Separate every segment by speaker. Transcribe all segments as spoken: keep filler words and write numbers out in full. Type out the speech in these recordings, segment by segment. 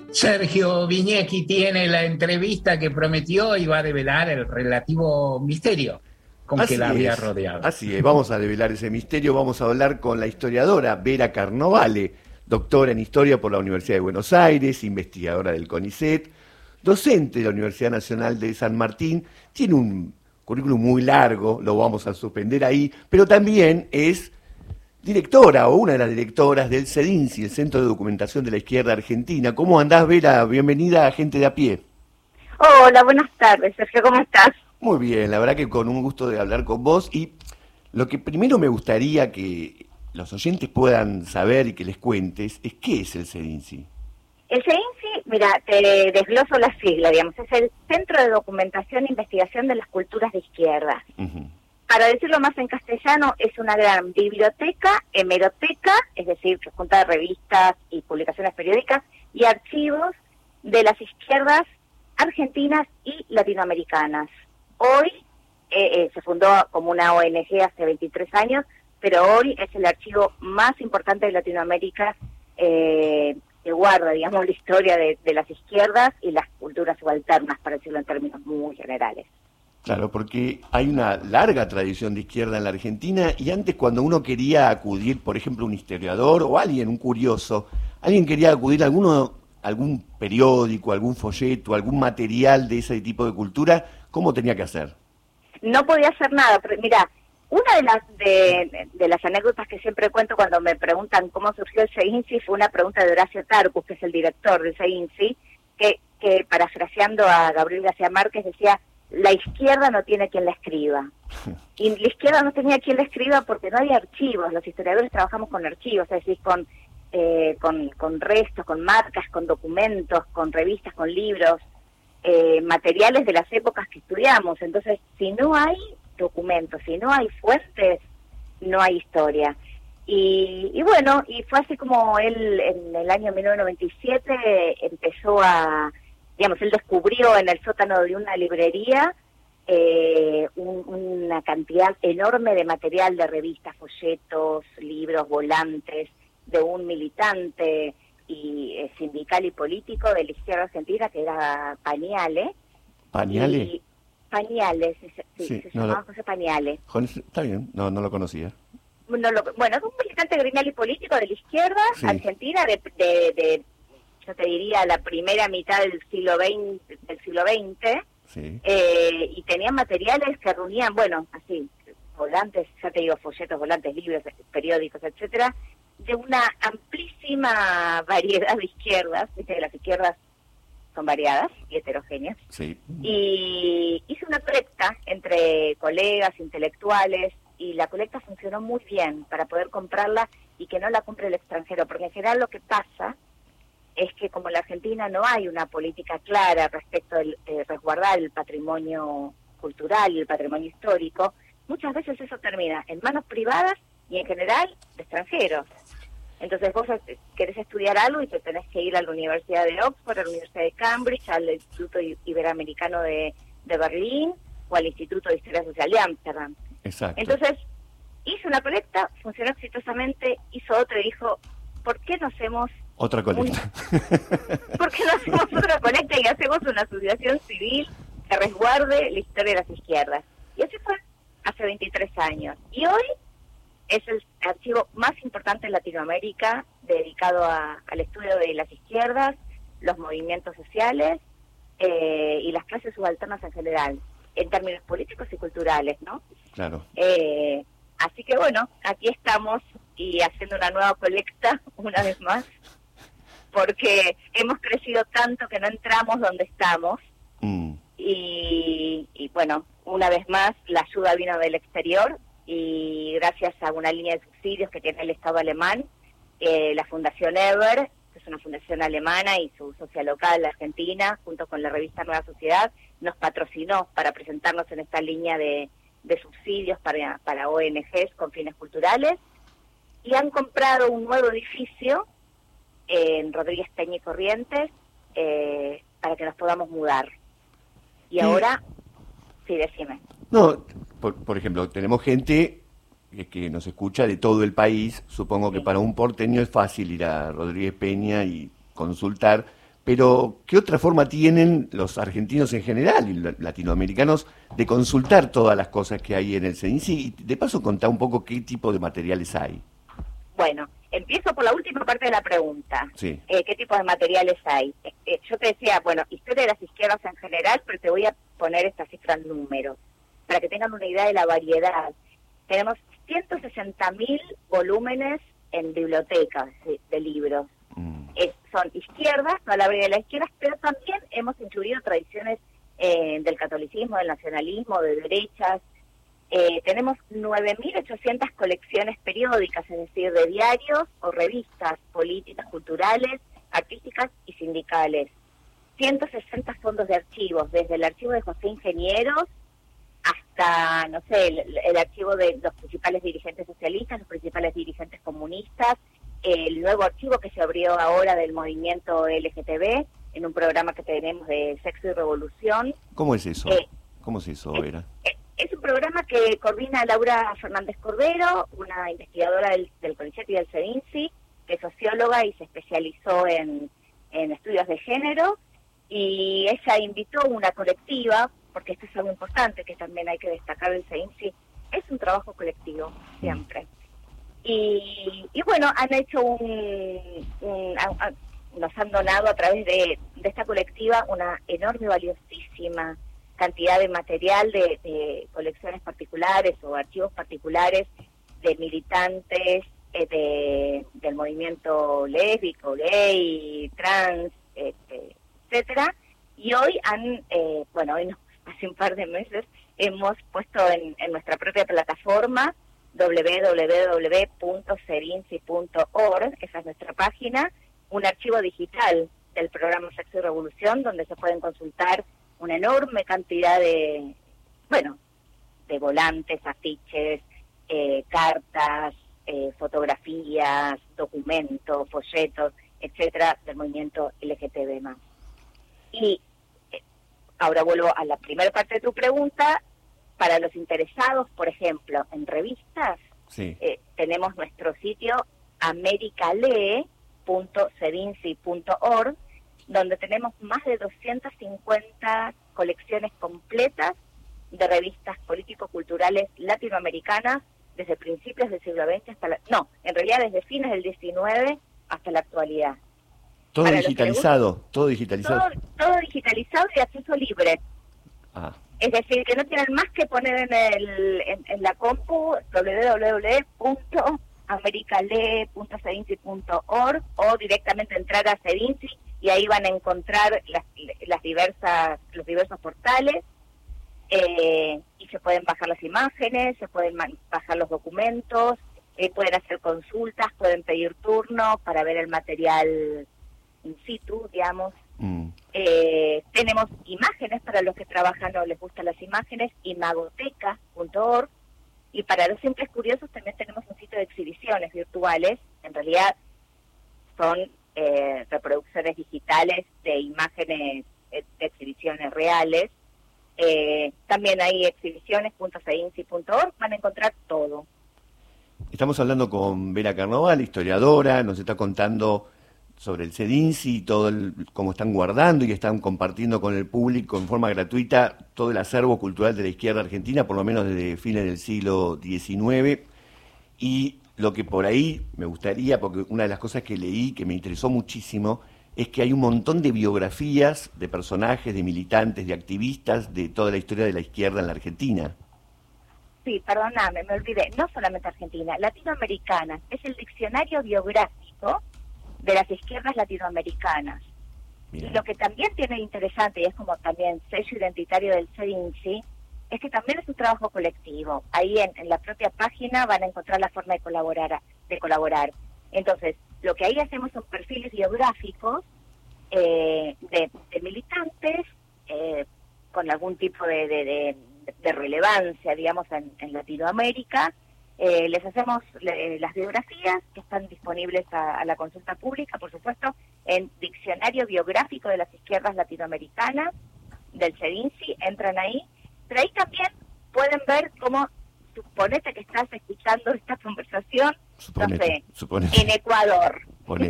Speaker 1: Sergio Viñecki tiene la entrevista que prometió y va a develar el relativo misterio con que
Speaker 2: Así
Speaker 1: la había
Speaker 2: es,
Speaker 1: rodeado.
Speaker 2: así es, vamos a develar ese misterio, vamos a hablar con la historiadora Vera Carnovale, doctora en Historia por la Universidad de Buenos Aires, investigadora del CONICET, docente de la Universidad Nacional de San Martín, tiene un currículum muy largo, lo vamos a suspender ahí, pero también es directora o una de las directoras del CEDINCI, el Centro de Documentación de la Izquierda Argentina. ¿Cómo andás, Vera? Bienvenida a Gente de a Pie.
Speaker 3: Hola, buenas tardes, Sergio, ¿cómo estás?
Speaker 2: Muy bien, la verdad que con un gusto de hablar con vos. Y lo que primero me gustaría que los oyentes puedan saber y que les cuentes es qué es el CEDINCI.
Speaker 3: El CEDINCI, mira, te desgloso la sigla, digamos, es el Centro de Documentación e Investigación de las Culturas de Izquierda. Uh-huh. Para decirlo más en castellano, es una gran biblioteca, hemeroteca, es decir, que junta revistas y publicaciones periódicas y archivos de las izquierdas argentinas y latinoamericanas. Hoy eh, eh, se fundó como una O N G hace veintitrés años, pero hoy es el archivo más importante de Latinoamérica eh, que guarda, digamos, la historia de, de las izquierdas y las culturas subalternas, para decirlo en términos muy generales.
Speaker 2: Claro, porque hay una larga tradición de izquierda en la Argentina y antes cuando uno quería acudir, por ejemplo, un historiador o alguien, un curioso, alguien quería acudir a alguno, algún periódico, algún folleto, algún material de ese tipo de cultura, ¿cómo tenía que hacer?
Speaker 3: No podía hacer nada, pero mira, una de las de, de las anécdotas que siempre cuento cuando me preguntan cómo surgió el CEDINCI fue una pregunta de Horacio Tarcus, que es el director del CEDINCI, que, que parafraseando a Gabriel García Márquez decía: la izquierda no tiene quien la escriba. Y la izquierda no tenía quien la escriba porque no había archivos. Los historiadores trabajamos con archivos, es decir, con, eh, con, con restos, con marcas, con documentos, con revistas, con libros, eh, materiales de las épocas que estudiamos. Entonces, si no hay documentos, si no hay fuentes, no hay historia. Y, y bueno, y fue así como él en el año mil novecientos noventa y siete empezó a... digamos, él descubrió en el sótano de una librería eh, un, una cantidad enorme de material de revistas, folletos, libros, volantes, de un militante y eh, sindical y político de la izquierda argentina que era Pañale.
Speaker 2: ¿Pañale?
Speaker 3: Y, Pañales, sí, sí, se llamaba lo, José Pañale.
Speaker 2: Está bien, no, no lo conocía.
Speaker 3: No lo, bueno, es un militante gremial y político de la izquierda sí. argentina de... de, de yo te diría la primera mitad del siglo veinte, del siglo veinte, sí. eh, y tenían materiales que reunían, bueno, así, volantes, ya te digo, folletos, volantes, libros, periódicos, etcétera, de una amplísima variedad de izquierdas, viste que las izquierdas son variadas y heterogéneas,
Speaker 2: sí.
Speaker 3: Y hizo una colecta entre colegas, intelectuales, y la colecta funcionó muy bien para poder comprarla y que no la compre el extranjero, porque en general lo que pasa es que como en la Argentina no hay una política clara respecto de eh, resguardar el patrimonio cultural y el patrimonio histórico, muchas veces eso termina en manos privadas y en general de extranjeros. Entonces vos querés estudiar algo y te tenés que ir a la Universidad de Oxford, a la Universidad de Cambridge, al Instituto Iberoamericano de, de Berlín o al Instituto de Historia Social de Ámsterdam.
Speaker 2: Exacto.
Speaker 3: Entonces hizo una colecta, funcionó exitosamente, hizo otra y dijo, ¿por qué no hacemos
Speaker 2: otra colecta?
Speaker 3: Un... ¿Por qué no hacemos otra colecta y hacemos una asociación civil que resguarde la historia de las izquierdas? Y así fue hace veintitrés años. Y hoy es el archivo más importante en Latinoamérica dedicado a, al estudio de las izquierdas, los movimientos sociales eh, y las clases subalternas en general, en términos políticos y culturales, ¿no?
Speaker 2: Claro.
Speaker 3: Eh, así que bueno, aquí estamos y haciendo una nueva colecta una vez más, porque hemos crecido tanto que no entramos donde estamos. Mm. Y, y bueno, una vez más la ayuda vino del exterior y gracias a una línea de subsidios que tiene el Estado alemán, eh, la Fundación Eber, que es una fundación alemana, y su socia local, la Argentina, junto con la revista Nueva Sociedad, nos patrocinó para presentarnos en esta línea de, de subsidios para, para O N Ges con fines culturales, y han comprado un nuevo edificio en Rodríguez Peña y Corrientes eh, para que nos podamos mudar. Y sí. Ahora, sí, decime.
Speaker 2: No, por, por ejemplo, tenemos gente que, que nos escucha de todo el país. Supongo que sí. Para un porteño es fácil ir a Rodríguez Peña y consultar, Pero, ¿qué otra forma tienen los argentinos en general y latinoamericanos de consultar todas las cosas que hay en el CEDINCI? Y de paso, contá un poco qué tipo de materiales hay.
Speaker 3: Bueno, empiezo por la última parte de la pregunta.
Speaker 2: Sí.
Speaker 3: Eh, ¿Qué tipo de materiales hay? Eh, eh, yo te decía, bueno, historia de las izquierdas en general, pero te voy a poner estas cifras en números, para que tengan una idea de la variedad. Tenemos ciento sesenta mil volúmenes en bibliotecas de, de libros. Mm. Es, son izquierdas, toda la variedad de las izquierdas, pero también hemos incluido tradiciones eh, del catolicismo, del nacionalismo, de derechas. Eh, tenemos nueve mil ochocientas colecciones periódicas, es decir, de diarios o revistas políticas, culturales, artísticas y sindicales. ciento sesenta fondos de archivos, desde el archivo de José Ingenieros hasta, no sé, el, el archivo de los principales dirigentes socialistas, los principales dirigentes comunistas, el nuevo archivo que se abrió ahora del movimiento L G T B, en un programa que tenemos de Sexo y Revolución.
Speaker 2: ¿Cómo es eso? Eh, ¿Cómo es eso, Vera?
Speaker 3: Eh, es un programa que coordina Laura Fernández Cordero, una investigadora del, del CONICET y del CEDINCI, que es socióloga y se especializó en, en estudios de género, y ella invitó una colectiva, porque esto es algo importante que también hay que destacar del CEDINCI, es un trabajo colectivo, siempre. Y, y bueno, han hecho un, un a, a, nos han donado a través de, de esta colectiva una enorme, valiosísima cantidad de material de, de colecciones particulares o archivos particulares de militantes eh, de, del movimiento lésbico, gay, trans, este, etcétera. Y hoy han, eh, bueno, hoy no, hace un par de meses hemos puesto en, en nuestra propia plataforma doble u doble u doble u punto cedinci punto org, esa es nuestra página, un archivo digital del programa Sexo y Revolución, donde se pueden consultar una enorme cantidad de, bueno, de volantes, afiches, eh, cartas, eh, fotografías, documentos, folletos, etcétera, del movimiento L G T B más. Y eh, ahora vuelvo a la primera parte de tu pregunta. Para los interesados, por ejemplo, en revistas, sí. eh, tenemos nuestro sitio americalee punto cedinci punto org, donde tenemos más de doscientas cincuenta colecciones completas de revistas político-culturales latinoamericanas desde principios del siglo veinte hasta la... No, en realidad desde fines del diecinueve hasta la actualidad.
Speaker 2: Todo Para digitalizado, gusta, todo digitalizado.
Speaker 3: Todo, todo digitalizado y acceso libre.
Speaker 2: Ah.
Speaker 3: Es decir, que no tienen más que poner en el en, en la compu doble u doble u doble u punto americalee punto cedinci punto org o directamente entrar a CEDINCI y ahí van a encontrar las, las diversas los diversos portales eh, y se pueden bajar las imágenes, se pueden bajar los documentos, eh, pueden hacer consultas, pueden pedir turno para ver el material in situ, digamos. Mm. Eh, tenemos imágenes para los que trabajan o les gustan las imágenes, imagoteca punto org, y para los simples curiosos también tenemos un sitio de exhibiciones virtuales. En realidad son eh, reproducciones digitales de imágenes eh, de exhibiciones reales. Eh, también hay exhibiciones punto cedinci punto org, van a encontrar todo.
Speaker 2: Estamos hablando con Vera Carnovale, historiadora, nos está contando sobre el CEDINCI y todo el, cómo están guardando y están compartiendo con el público en forma gratuita todo el acervo cultural de la izquierda argentina, por lo menos desde fines del siglo diecinueve. Y lo que por ahí me gustaría, porque una de las cosas que leí que me interesó muchísimo, es que hay un montón de biografías de personajes, de militantes, de activistas de toda la historia de la izquierda en la Argentina.
Speaker 3: Sí, perdóname, me olvidé, no solamente argentina, latinoamericana, es el diccionario biográfico de las izquierdas latinoamericanas. Mirá. Y lo que también tiene interesante, y es como también sello identitario del CEDINCI, es que también es un trabajo colectivo. Ahí en, en la propia página van a encontrar la forma de colaborar. de colaborar. Entonces, lo que ahí hacemos son perfiles biográficos eh, de, de militantes eh, con algún tipo de, de, de, de relevancia, digamos, en, en Latinoamérica. Eh, les hacemos le, las biografías que están disponibles a, a la consulta pública, por supuesto, en Diccionario Biográfico de las Izquierdas Latinoamericanas del CEDINCI, entran ahí, pero ahí también pueden ver cómo, suponete que estás escuchando esta conversación,
Speaker 2: suponete,
Speaker 3: no sé,
Speaker 2: suponete.
Speaker 3: en Ecuador.
Speaker 2: Ponele.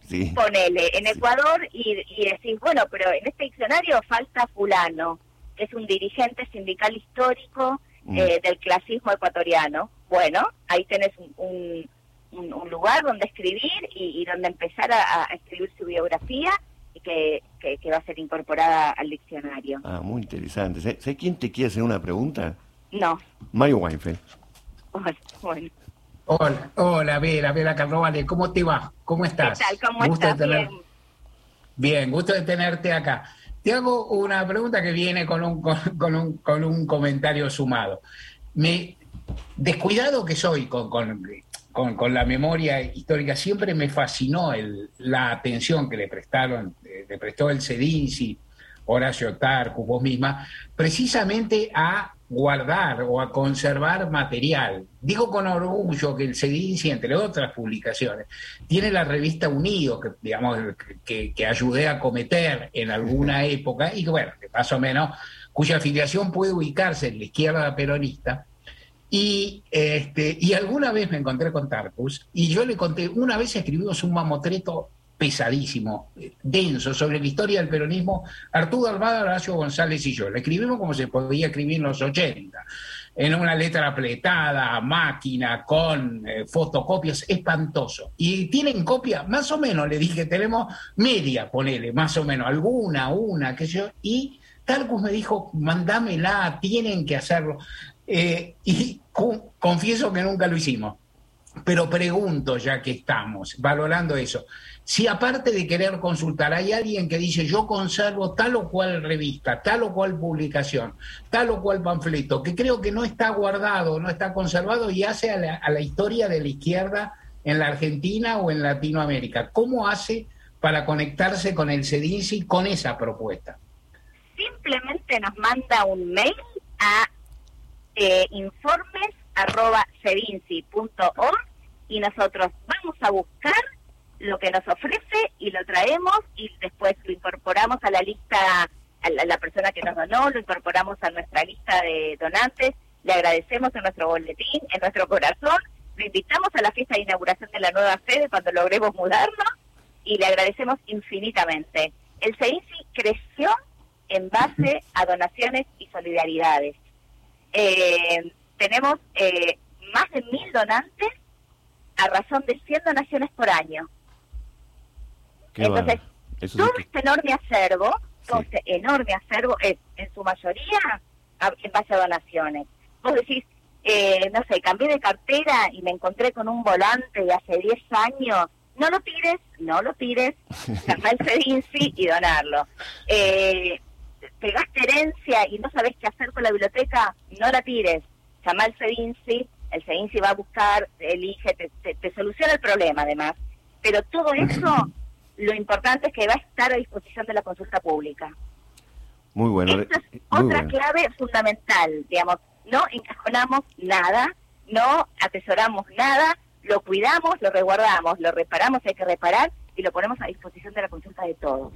Speaker 2: Sí.
Speaker 3: Ponele en
Speaker 2: Sí.
Speaker 3: Ecuador y, y decís, bueno, pero en este diccionario falta fulano, que es un dirigente sindical histórico
Speaker 2: Mm.
Speaker 3: eh, del clasismo ecuatoriano. Bueno, ahí tenés un, un, un, un lugar donde escribir y, y donde empezar a, a escribir su biografía y que, que, que va a ser incorporada al diccionario.
Speaker 2: Ah, muy interesante. ¿Sabes quién te quiere hacer una pregunta?
Speaker 3: No,
Speaker 2: Mario Weinfeld.
Speaker 3: bueno, bueno.
Speaker 1: Hola, hola, Vera, Vera Carnovale, ¿cómo te va? ¿Cómo estás?
Speaker 3: ¿Qué tal? ¿Cómo
Speaker 1: Gusto de
Speaker 3: estás?
Speaker 1: tener-
Speaker 3: Bien.
Speaker 1: Bien, gusto de tenerte acá. Te hago una pregunta que viene con un, con, con un, con un comentario sumado. Me, descuidado que soy con, con, con, con la memoria histórica, siempre me fascinó el, la atención que le prestaron, eh, le prestó el CEDINSI, Horacio Tarcus, vos misma, precisamente a guardar o a conservar material. Digo con orgullo que el CEDINSI, entre otras publicaciones, tiene la revista Unido, que digamos que, que ayudé a cometer en alguna época, y que bueno, que más o menos, cuya afiliación puede ubicarse en la izquierda peronista. Y, este, y alguna vez me encontré con Tarcus y yo le conté, una vez escribimos un mamotreto pesadísimo, denso, sobre la historia del peronismo, Arturo Almada, Horacio González y yo. Lo escribimos como se podía escribir en los ochenta, en una letra apretada, a máquina, con eh, fotocopias, espantoso. Y tienen copia, más o menos, le dije, tenemos media, ponele, más o menos, alguna, una, qué sé yo, y Tarcus me dijo, mandámela, tienen que hacerlo. Eh, y co- confieso que nunca lo hicimos. Pero pregunto, ya que estamos valorando eso, si aparte de querer consultar, hay alguien que dice, yo conservo tal o cual revista, tal o cual publicación, tal o cual panfleto, que creo que no está guardado, no está conservado y hace a la, a la historia de la izquierda en la Argentina o en Latinoamérica. ¿Cómo hace para conectarse con el CEDINSI con esa propuesta?
Speaker 3: Simplemente nos manda un mail a eh, informes arroba cedinsi punto org y nosotros vamos a buscar lo que nos ofrece y lo traemos y después lo incorporamos a la lista, a la, la persona que nos donó, lo incorporamos a nuestra lista de donantes, le agradecemos en nuestro boletín, en nuestro corazón, lo invitamos a la fiesta de inauguración de la nueva sede cuando logremos mudarnos y le agradecemos infinitamente. El CEDINSI creció en base a donaciones y solidaridades. Eh, tenemos eh, más de mil donantes a razón de cien donaciones por año.
Speaker 2: Qué
Speaker 3: Entonces,
Speaker 2: bueno. Eso
Speaker 3: todo
Speaker 2: sí que-
Speaker 3: este enorme acervo, todo
Speaker 2: Sí.
Speaker 3: este enorme acervo es, en su mayoría, a- en base a donaciones. Vos decís, eh, no sé, cambié de cartera y me encontré con un volante de hace diez años. No lo tires, no lo tires, llama al CEDINSI y donarlo. Eh, pegaste herencia y no sabés qué hacer con la biblioteca, no la tires, llama al CEDINSI, el CEDINSI va a buscar, elige, te, te, te soluciona el problema además. Pero todo eso, lo importante es que va a estar a disposición de la consulta pública.
Speaker 2: Muy bueno.
Speaker 3: Esta es
Speaker 2: Muy
Speaker 3: otra
Speaker 2: bueno.
Speaker 3: clave fundamental, digamos, no encajonamos nada, no atesoramos nada, lo cuidamos, lo resguardamos, lo reparamos, hay que reparar y lo ponemos a disposición de la consulta de todos.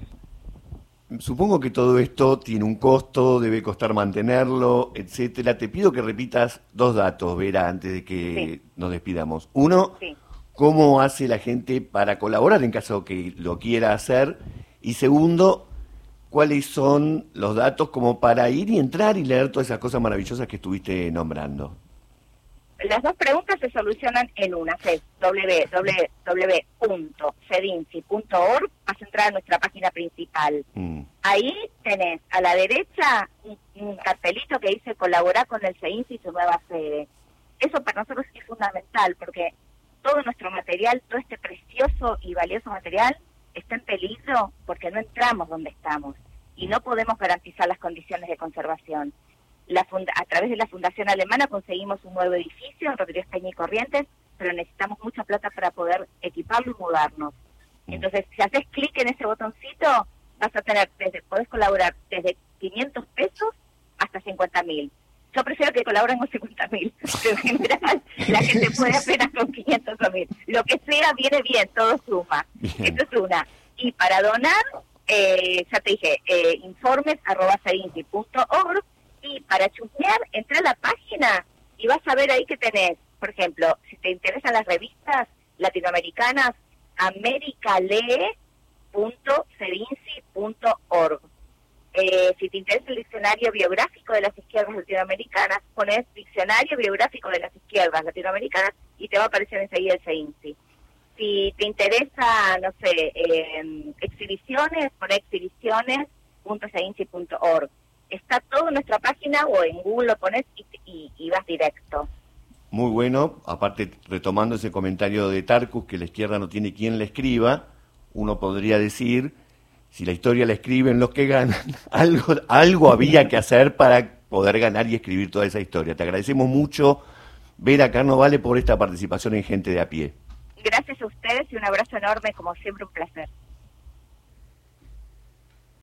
Speaker 2: Supongo que todo esto tiene un costo, debe costar mantenerlo, etcétera. Te pido que repitas dos datos, Vera, antes de que
Speaker 3: Sí.
Speaker 2: nos despidamos. Uno,
Speaker 3: Sí.
Speaker 2: ¿cómo hace la gente para colaborar en caso que lo quiera hacer? Y segundo, ¿cuáles son los datos como para ir y entrar y leer todas esas cosas maravillosas que estuviste nombrando?
Speaker 3: Las dos preguntas se solucionan en una, que es doble u doble u doble u punto cedinsi punto org, vas a entrar a nuestra página principal.
Speaker 2: Mm.
Speaker 3: Ahí tenés a la derecha un, un cartelito que dice colaborar con el CEDINSI y su nueva sede. Eso para nosotros es fundamental porque todo nuestro material, todo este precioso y valioso material está en peligro porque no entramos donde estamos y no podemos garantizar las condiciones de conservación. La funda- a través de la Fundación Alemana conseguimos un nuevo edificio en Rodríguez Peña y Corrientes, pero necesitamos mucha plata para poder equiparlo y mudarnos. Entonces, si haces clic en ese botoncito, vas a tener, desde, podés colaborar desde quinientos pesos hasta cincuenta mil. Yo prefiero que colaboren con cincuenta mil, pero en general la gente puede apenas con quinientos o mil. Lo que sea viene bien, todo suma.
Speaker 2: Bien.
Speaker 3: Eso es una. Y para donar, eh, ya te dije, eh, informes arroba cedinsi punto org. Y para chusmear, entra a la página y vas a ver ahí que tenés, por ejemplo, si te interesan las revistas latinoamericanas, americalee punto cedinsi punto org. Eh, si te interesa el diccionario biográfico de las izquierdas latinoamericanas, pones diccionario biográfico de las izquierdas latinoamericanas y te va a aparecer enseguida el CEINSI. Si te interesa, no sé, eh, exhibiciones, pones exhibiciones punto cedinsi punto org. Está todo en nuestra página o en Google lo pones y, y, y vas directo.
Speaker 2: Muy bueno, aparte retomando ese comentario de Tarcus, que la izquierda no tiene quien la escriba, uno podría decir, si la historia la escriben los que ganan, algo, algo había que hacer para poder ganar y escribir toda esa historia. Te agradecemos mucho, Vera Carnovale, por esta participación en Gente de a Pie.
Speaker 3: Gracias a ustedes y un abrazo enorme, como siempre un placer.